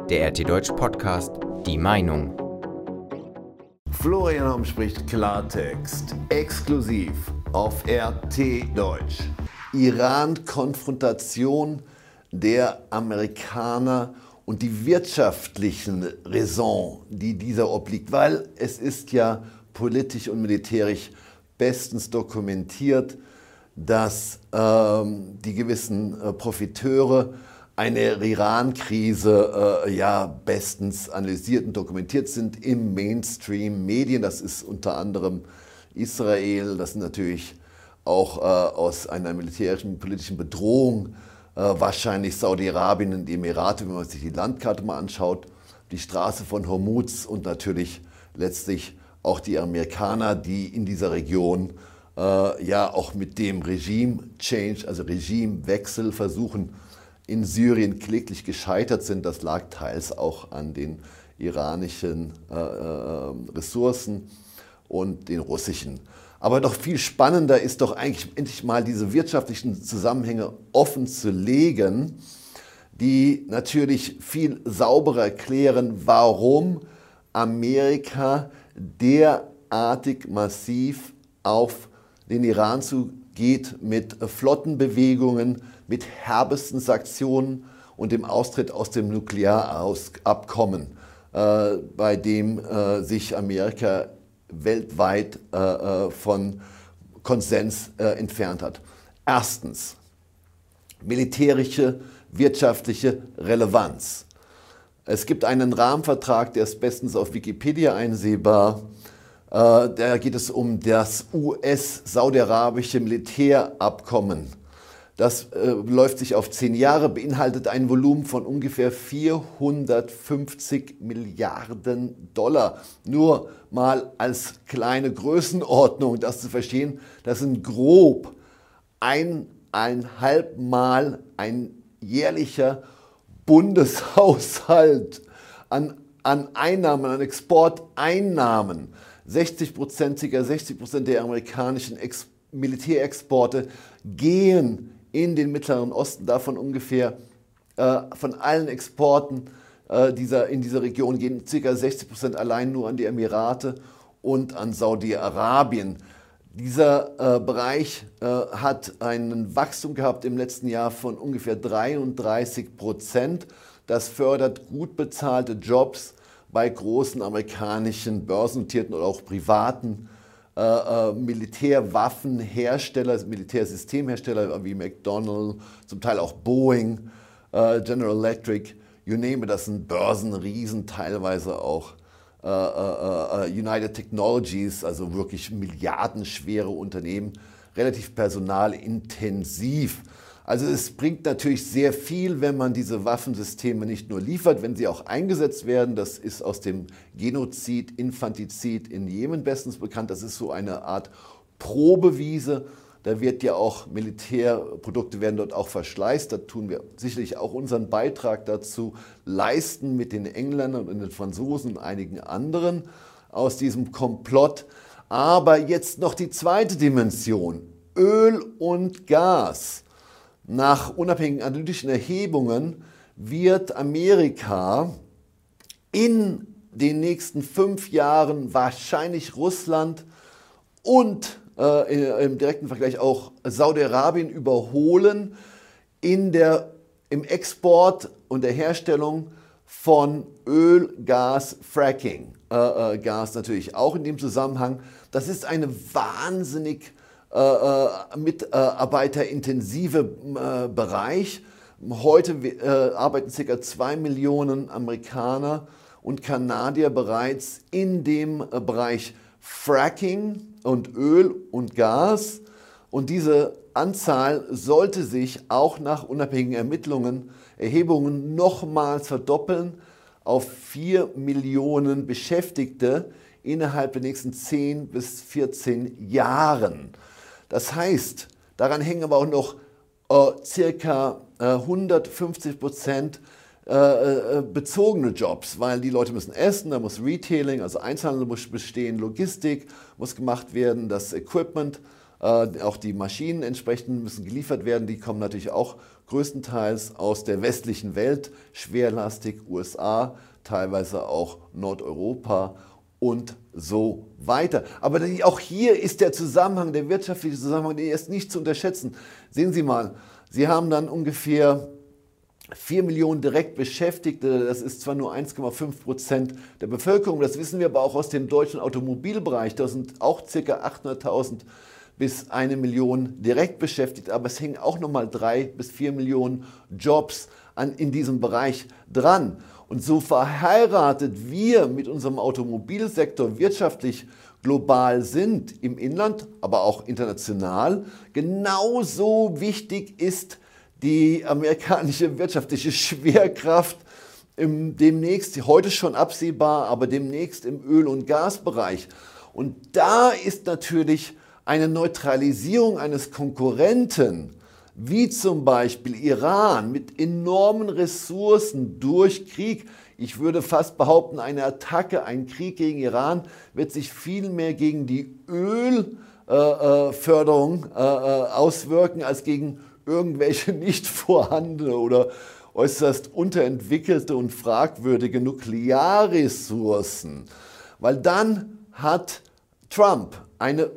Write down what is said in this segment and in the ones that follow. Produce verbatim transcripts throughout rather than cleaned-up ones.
Der R T Deutsch Podcast Die Meinung. Florian Homm spricht Klartext, exklusiv auf R T Deutsch. Iran-Konfrontation der Amerikaner und die wirtschaftlichen Raison, die dieser obliegt, weil es ist ja politisch und militärisch bestens dokumentiert, dass ähm, die gewissen äh, Profiteure eine Iran-Krise äh, ja bestens analysiert und dokumentiert sind im Mainstream-Medien. Das ist unter anderem Israel, das sind natürlich auch äh, aus einer militärischen, politischen Bedrohung äh, wahrscheinlich Saudi-Arabien und die Emirate, wenn man sich die Landkarte mal anschaut, die Straße von Hormuz und natürlich letztlich auch die Amerikaner, die in dieser Region äh, ja auch mit dem Regime-Change, also Regimewechsel versuchen, in Syrien kläglich gescheitert sind. Das lag teils auch an den iranischen äh, äh, Ressourcen und den russischen. Aber doch viel spannender ist doch eigentlich endlich mal diese wirtschaftlichen Zusammenhänge offen zu legen, die natürlich viel sauberer erklären, warum Amerika derartig massiv auf den Iran zugeht mit Flottenbewegungen, mit herbesten Sanktionen und dem Austritt aus dem Nuklearabkommen, äh, bei dem äh, sich Amerika weltweit äh, von Konsens äh, entfernt hat. Erstens, militärische, wirtschaftliche Relevanz. Es gibt einen Rahmenvertrag, der ist bestens auf Wikipedia einsehbar. Äh, da geht es um das U S-saudi-arabische Militärabkommen. Das äh, läuft sich auf zehn Jahre, beinhaltet ein Volumen von ungefähr vierhundertfünfzig Milliarden Dollar. Nur mal als kleine Größenordnung, das zu verstehen, das sind grob eineinhalb Mal ein jährlicher Bundeshaushalt an, an Einnahmen, an Exporteinnahmen. sechzig Prozent, ca. sechzig Prozent der amerikanischen Ex- Militärexporte gehen in den Mittleren Osten, davon ungefähr äh, von allen Exporten äh, dieser, in dieser Region gehen ca. sechzig Prozent allein nur an die Emirate und an Saudi-Arabien. Dieser äh, Bereich äh, hat ein Wachstum gehabt im letzten Jahr von ungefähr dreiunddreißig Prozent. Das fördert gut bezahlte Jobs bei großen amerikanischen börsennotierten oder auch privaten Äh, äh, Militärwaffenhersteller, Militärsystemhersteller wie McDonnell, zum Teil auch Boeing, äh, General Electric, you name it, das sind Börsenriesen, teilweise auch äh, äh, äh, United Technologies, also wirklich milliardenschwere Unternehmen, relativ personalintensiv. Also es bringt natürlich sehr viel, wenn man diese Waffensysteme nicht nur liefert, wenn sie auch eingesetzt werden. Das ist aus dem Genozid, Infantizid in Jemen bestens bekannt. Das ist so eine Art Probewiese. Da wird ja auch Militärprodukte werden dort auch verschleißt. Da tun wir sicherlich auch unseren Beitrag dazu leisten mit den Engländern und den Franzosen und einigen anderen aus diesem Komplott. Aber jetzt noch die zweite Dimension, Öl und Gas. Nach unabhängigen analytischen Erhebungen wird Amerika in den nächsten fünf Jahren wahrscheinlich Russland und äh, im direkten Vergleich auch Saudi-Arabien überholen in der, im Export und der Herstellung von Öl, Gas, Fracking. Äh, äh, Gas natürlich auch in dem Zusammenhang. Das ist eine wahnsinnig Äh, mitarbeiterintensive äh, Bereich. Heute äh, arbeiten ca. zwei Millionen Amerikaner und Kanadier bereits in dem äh, Bereich Fracking und Öl und Gas. Und diese Anzahl sollte sich auch nach unabhängigen Ermittlungen, Erhebungen nochmals verdoppeln auf vier Millionen Beschäftigte innerhalb der nächsten zehn bis vierzehn Jahren. Das heißt, daran hängen aber auch noch äh, circa äh, hundertfünfzig Prozent äh, äh, bezogene Jobs, weil die Leute müssen essen, da muss Retailing, also Einzelhandel muss bestehen, Logistik muss gemacht werden, das Equipment Äh, auch die Maschinen entsprechend müssen geliefert werden. Die kommen natürlich auch größtenteils aus der westlichen Welt, schwerlastig U S A, teilweise auch Nordeuropa und so weiter. Aber auch hier ist der Zusammenhang, der wirtschaftliche Zusammenhang, der ist nicht zu unterschätzen. Sehen Sie mal, Sie haben dann ungefähr vier Millionen direkt Beschäftigte, das ist zwar nur eins Komma fünf Prozent der Bevölkerung, das wissen wir aber auch aus dem deutschen Automobilbereich, da sind auch ca. achthunderttausend bis eine Million direkt beschäftigt, aber es hängen auch nochmal drei bis vier Millionen Jobs an, in diesem Bereich dran. Und so verheiratet wir mit unserem Automobilsektor wirtschaftlich global sind, im Inland, aber auch international, genauso wichtig ist die amerikanische wirtschaftliche Schwerkraft im, demnächst, heute schon absehbar, aber demnächst im Öl- und Gasbereich. Und da ist natürlich eine Neutralisierung eines Konkurrenten, wie zum Beispiel Iran, mit enormen Ressourcen durch Krieg. Ich würde fast behaupten, eine Attacke, ein Krieg gegen Iran wird sich viel mehr gegen die Ölförderung äh, äh, auswirken, als gegen irgendwelche nicht vorhandene oder äußerst unterentwickelte und fragwürdige Nuklearressourcen. Weil dann hat Trump eine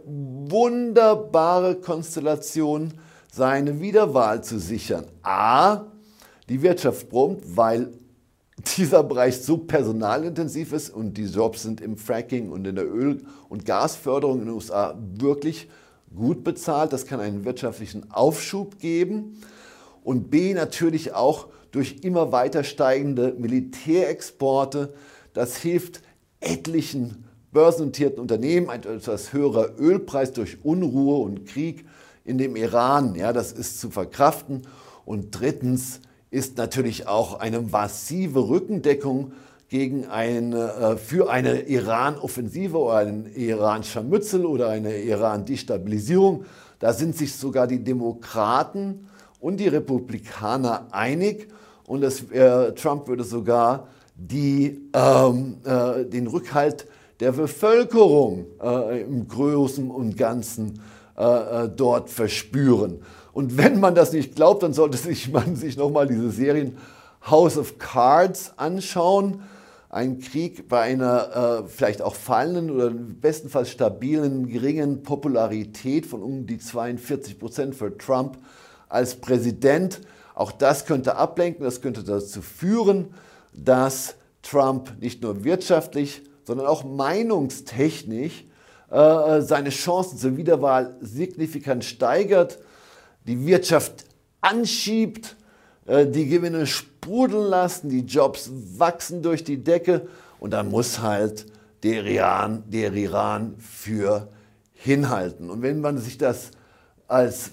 wunderbare Konstellation, seine Wiederwahl zu sichern. A, die Wirtschaft brummt, weil dieser Bereich so personalintensiv ist und die Jobs sind im Fracking und in der Öl- und Gasförderung in den U S A wirklich gut bezahlt. Das kann einen wirtschaftlichen Aufschub geben. Und B, natürlich auch durch immer weiter steigende Militärexporte. Das hilft etlichen börsennotierten Unternehmen, ein etwas höherer Ölpreis durch Unruhe und Krieg in dem Iran, ja, das ist zu verkraften. Und drittens ist natürlich auch eine massive Rückendeckung gegen eine, für eine Iran-Offensive oder einen Iran-Scharmützel oder eine Iran-Destabilisierung. Da sind sich sogar die Demokraten und die Republikaner einig. Und das, äh, Trump würde sogar die, ähm, äh, den Rückhalt der Bevölkerung äh, im Großen und Ganzen äh, dort verspüren. Und wenn man das nicht glaubt, dann sollte sich man sich nochmal diese Serien House of Cards anschauen. Ein Krieg bei einer äh, vielleicht auch fallenden oder bestenfalls stabilen, geringen Popularität von um die zweiundvierzig Prozent für Trump als Präsident. Auch das könnte ablenken, das könnte dazu führen, dass Trump nicht nur wirtschaftlich, sondern auch meinungstechnisch äh, seine Chancen zur Wiederwahl signifikant steigert, die Wirtschaft anschiebt, äh, die Gewinne sprudeln lassen, die Jobs wachsen durch die Decke und dann muss halt der Iran, der Iran für hinhalten. Und wenn man sich das als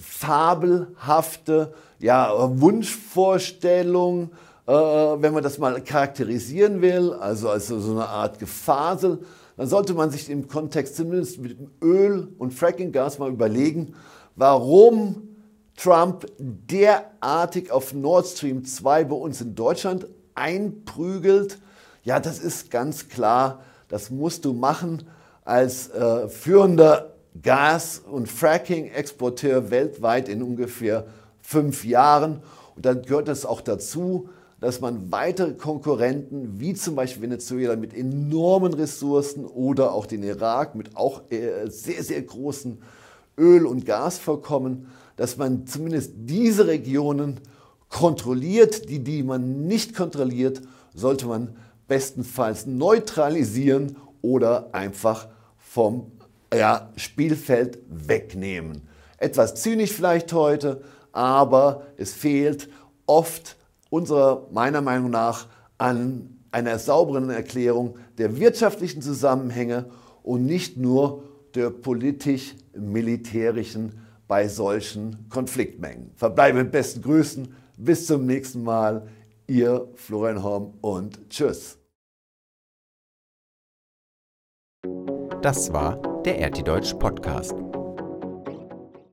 fabelhafte ja, Wunschvorstellung, äh, wenn man das mal charakterisieren will, also als so eine Art Gefasel, dann sollte man sich im Kontext zumindest mit dem Öl- und Fracking-Gas mal überlegen, warum Trump derartig auf Nord Stream zwei bei uns in Deutschland einprügelt. Ja, das ist ganz klar, das musst du machen als äh, führender Gas- und Fracking-Exporteur weltweit in ungefähr fünf Jahren. Und dann gehört es auch dazu, dass man weitere Konkurrenten, wie zum Beispiel Venezuela mit enormen Ressourcen oder auch den Irak mit auch sehr, sehr großen Öl- und Gasvorkommen, dass man zumindest diese Regionen kontrolliert. Die, die man nicht kontrolliert, sollte man bestenfalls neutralisieren oder einfach vom ja, Spielfeld wegnehmen. Etwas zynisch vielleicht heute, aber es fehlt oft unserer, meiner Meinung nach, an einer sauberen Erklärung der wirtschaftlichen Zusammenhänge und nicht nur der politisch-militärischen bei solchen Konfliktmengen. Verbleibe mit besten Grüßen, bis zum nächsten Mal, Ihr Florian Horm und tschüss. Das war der R T Deutsch Podcast.